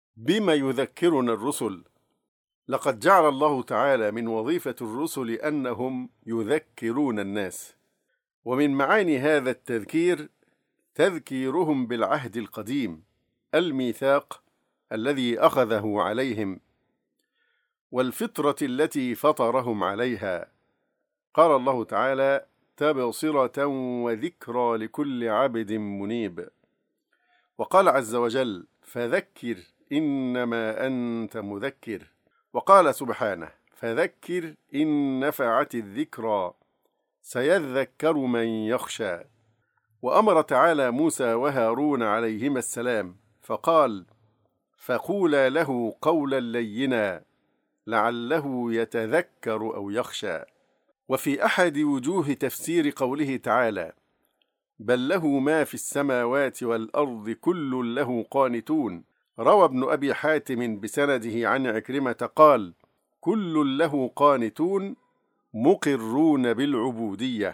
بما يذكرنا الرسل. لقد جعل الله تعالى من وظيفة الرسل أنهم يذكرون الناس، ومن معاني هذا التذكير تذكيرهم بالعهد القديم، الميثاق الذي أخذه عليهم، والفطرة التي فطرهم عليها. قال الله تعالى: تبصرة وذكرى لكل عبد منيب. وقال عز وجل: فذكر إنما أنت مذكر. وقال سبحانه: فذكر إن نفعت الذكرى سيذكر من يخشى. وأمر تعالى موسى وهارون عليهما السلام فقال: فقولا له قولا لينا لعله يتذكر أو يخشى. وفي أحد وجوه تفسير قوله تعالى: بل له ما في السماوات والأرض كل له قانتون، روى ابن أبي حاتم بسنده عن عكرمة قال: كل له قانتون مقرون بالعبودية.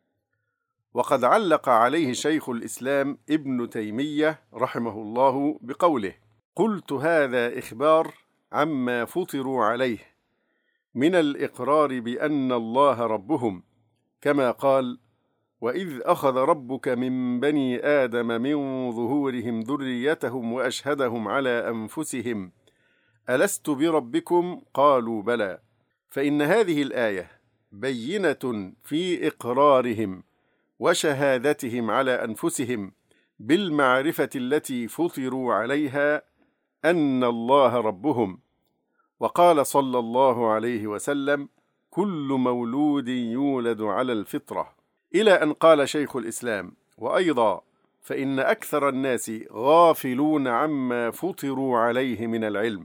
وقد علق عليه شيخ الإسلام ابن تيمية رحمه الله بقوله: قلت هذا إخبار عما فطروا عليه من الإقرار بأن الله ربهم، كما قال: وإذ أخذ ربك من بني آدم من ظهورهم ذريتهم وأشهدهم على أنفسهم ألست بربكم قالوا بلى. فإن هذه الآية بينة في إقرارهم وشهادتهم على أنفسهم بالمعرفة التي فطروا عليها أن الله ربهم. وقال صلى الله عليه وسلم: كل مولود يولد على الفطرة، إلى أن قال شيخ الإسلام: وأيضا فإن أكثر الناس غافلون عما فطروا عليه من العلم،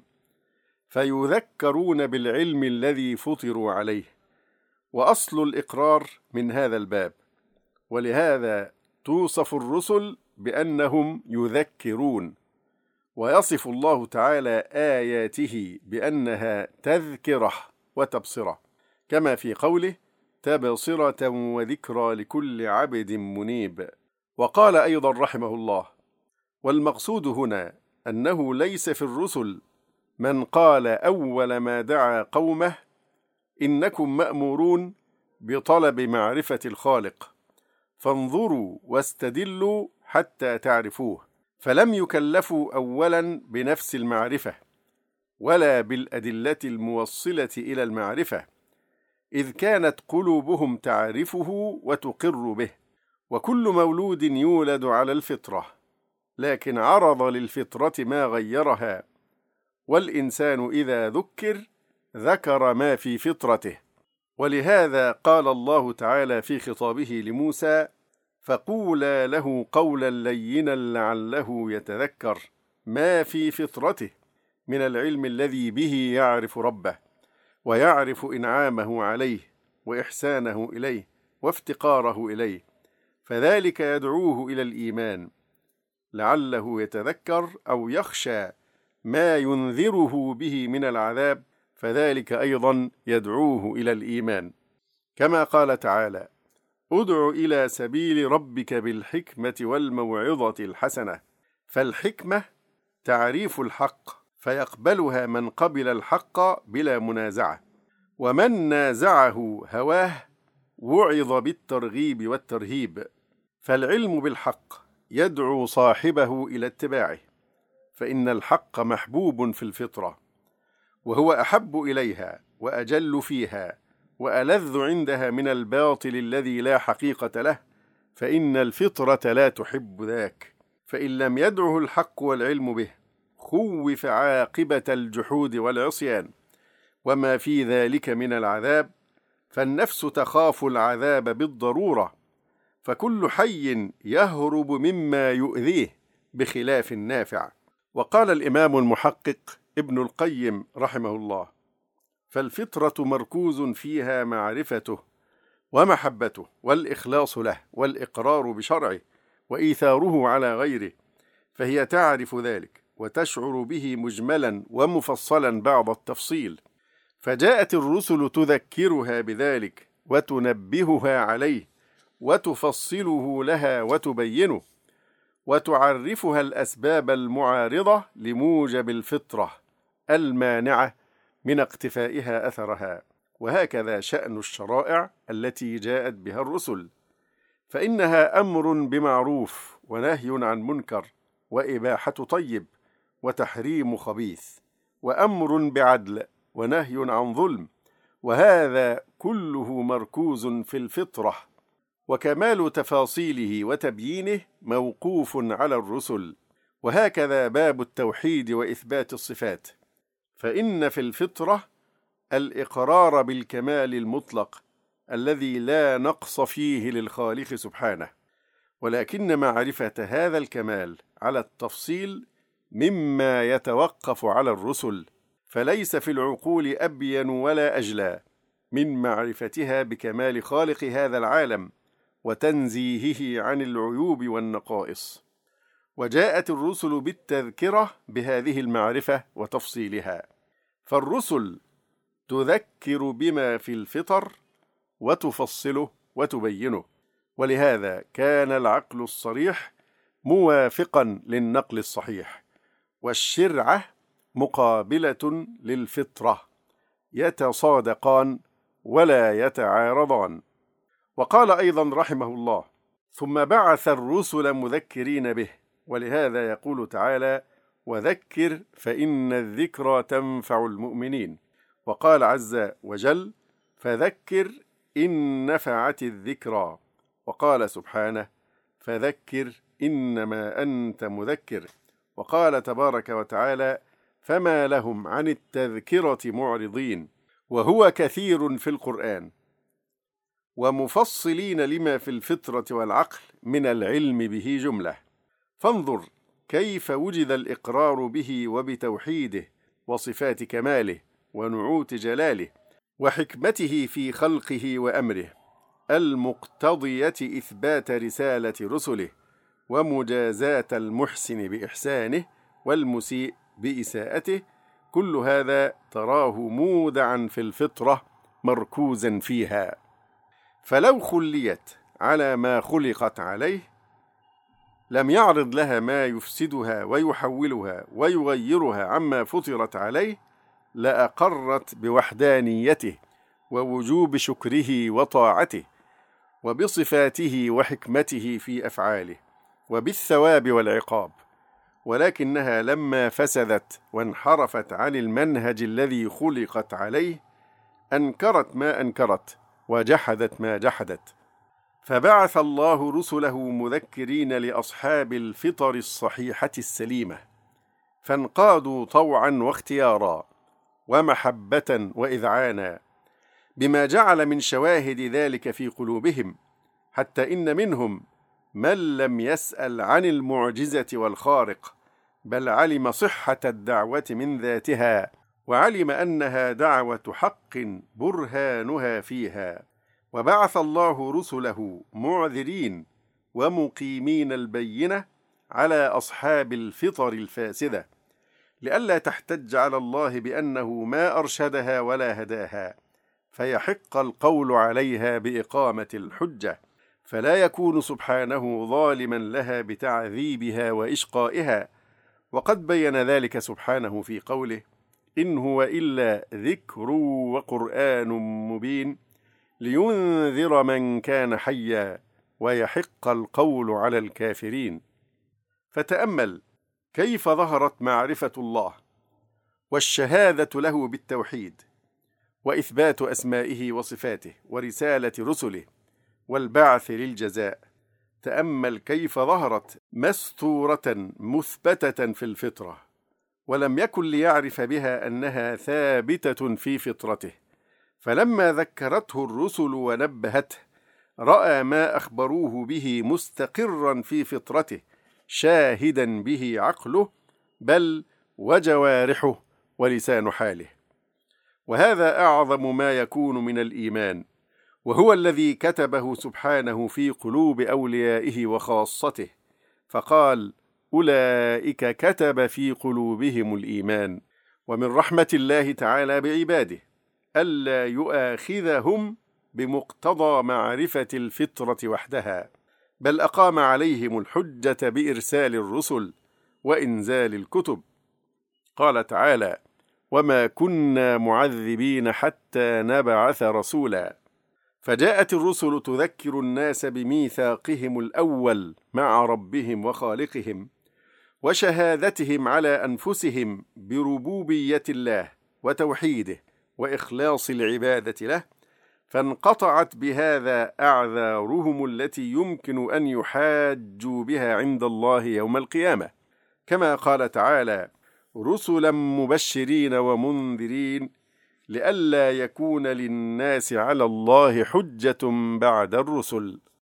فيذكرون بالعلم الذي فطروا عليه. وأصل الإقرار من هذا الباب، ولهذا توصف الرسل بأنهم يذكرون، ويصف الله تعالى آياته بأنها تذكرة وتبصرة، كما في قوله: تبصرة وذكرى لكل عبد منيب. وقال أيضا رحمه الله: والمقصود هنا أنه ليس في الرسل من قال أول ما دعا قومه: إنكم مأمورون بطلب معرفة الخالق، فانظروا واستدلوا حتى تعرفوه، فلم يكلفوا أولا بنفس المعرفة ولا بالأدلة الموصلة إلى المعرفة، إذ كانت قلوبهم تعرفه وتقر به. وكل مولود يولد على الفطرة، لكن عرض للفطرة ما غيرها، والإنسان إذا ذكر ما في فطرته. ولهذا قال الله تعالى في خطابه لموسى: فقولا له قولا لينا لعله يتذكر، ما في فطرته من العلم الذي به يعرف ربه ويعرف إنعامه عليه وإحسانه إليه وافتقاره إليه، فذلك يدعوه إلى الإيمان، لعله يتذكر أو يخشى ما ينذره به من العذاب، فذلك أيضا يدعوه إلى الإيمان. كما قال تعالى: ادع إلى سبيل ربك بالحكمة والموعظة الحسنة. فالحكمة تعريف الحق، فيقبلها من قبل الحق بلا منازعة، ومن نازعه هواه وعظ بالترغيب والترهيب. فالعلم بالحق يدعو صاحبه إلى اتباعه، فإن الحق محبوب في الفطرة، وهو أحب إليها وأجل فيها وألذ عندها من الباطل الذي لا حقيقة له، فإن الفطرة لا تحب ذاك. فإن لم يدعه الحق والعلم به خوف عاقبة الجحود والعصيان وما في ذلك من العذاب، فالنفس تخاف العذاب بالضرورة، فكل حي يهرب مما يؤذيه بخلاف النافع. وقال الإمام المحقق ابن القيم رحمه الله: فالفطرة مركوز فيها معرفته ومحبته والإخلاص له والإقرار بشرعه وإيثاره على غيره، فهي تعرف ذلك وتشعر به مجملا ومفصلا بعض التفصيل، فجاءت الرسل تذكرها بذلك وتنبهها عليه وتفصله لها وتبينه. وتعرفها الأسباب المعارضة لموجب الفطرة المانعة من اقتفائها أثرها. وهكذا شأن الشرائع التي جاءت بها الرسل، فإنها أمر بمعروف ونهي عن منكر وإباحة طيب وتحريم خبيث، وأمر بعدل ونهي عن ظلم، وهذا كله مركوز في الفطرة، وكمال تفاصيله وتبيينه موقوف على الرسل. وهكذا باب التوحيد وإثبات الصفات، فإن في الفطرة الإقرار بالكمال المطلق الذي لا نقص فيه للخالق سبحانه، ولكن معرفة هذا الكمال على التفصيل مما يتوقف على الرسل، فليس في العقول أبين ولا أجلى من معرفتها بكمال خالق هذا العالم وتنزيهه عن العيوب والنقائص. وجاءت الرسل بالتذكرة بهذه المعرفة وتفصيلها، فالرسل تذكر بما في الفطر وتفصله وتبينه، ولهذا كان العقل الصريح موافقا للنقل الصحيح، والشرعة مقابلة للفطرة، يتصادقان ولا يتعارضان. وقال أيضا رحمه الله: ثم بعث الرسل مذكرين به، ولهذا يقول تعالى: وذكر فإن الذكرى تنفع المؤمنين. وقال عز وجل: فذكر إن نفعت الذكرى. وقال سبحانه: فذكر إنما أنت مذكر. وقال تبارك وتعالى: فما لهم عن التذكرة معرضين. وهو كثير في القرآن، ومفصلين لما في الفطرة والعقل من العلم به جملة. فانظر كيف وجد الإقرار به وبتوحيده وصفات كماله ونعوت جلاله وحكمته في خلقه وأمره المقتضية إثبات رسالة رسله ومجازاة المحسن بإحسانه والمسيء بإساءته. كل هذا تراه مودعا في الفطرة مركوزا فيها، فلو خليت على ما خلقت عليه لم يعرض لها ما يفسدها ويحولها ويغيرها عما فطرت عليه، لأقرت بوحدانيته ووجوب شكره وطاعته وبصفاته وحكمته في أفعاله وبالثواب والعقاب. ولكنها لما فسدت وانحرفت عن المنهج الذي خلقت عليه أنكرت ما أنكرت وجحدت ما جحدت. فبعث الله رسله مذكرين لأصحاب الفطر الصحيحة السليمة، فانقادوا طوعا واختيارا ومحبة وإذعانا بما جعل من شواهد ذلك في قلوبهم، حتى إن منهم من لم يسأل عن المعجزة والخارق، بل علم صحة الدعوة من ذاتها، وعلم أنها دعوة حق برهانها فيها. وبعث الله رسله معذرين ومقيمين البينة على أصحاب الفطر الفاسدة، لئلا تحتج على الله بأنه ما أرشدها ولا هداها، فيحق القول عليها بإقامة الحجة، فلا يكون سبحانه ظالما لها بتعذيبها وإشقائها. وقد بين ذلك سبحانه في قوله: إن هو إلا ذكر وقرآن مبين لينذر من كان حيا ويحق القول على الكافرين. فتأمل كيف ظهرت معرفة الله والشهادة له بالتوحيد وإثبات أسمائه وصفاته ورسالة رسله والبعث للجزاء. تأمل كيف ظهرت مستورة مثبتة في الفطرة، ولم يكن ليعرف بها أنها ثابتة في فطرته، فلما ذكرته الرسل ونبهته رأى ما أخبروه به مستقرا في فطرته شاهدا به عقله بل وجوارحه ولسان حاله. وهذا أعظم ما يكون من الإيمان، وهو الذي كتبه سبحانه في قلوب أوليائه وخاصته، فقال: أولئك كتب في قلوبهم الإيمان. ومن رحمة الله تعالى بعباده ألا يؤاخذهم بمقتضى معرفة الفطرة وحدها، بل أقام عليهم الحجة بإرسال الرسل وإنزال الكتب. قال تعالى: وما كنا معذبين حتى نبعث رسولا. فجاءت الرسل تذكر الناس بميثاقهم الأول مع ربهم وخالقهم، وشهادتهم على أنفسهم بربوبية الله وتوحيده وإخلاص العبادة له، فانقطعت بهذا أعذارهم التي يمكن أن يحاجوا بها عند الله يوم القيامة، كما قال تعالى: رسلا مبشرين ومنذرين لئلا يكون للناس على الله حجة بعد الرسل.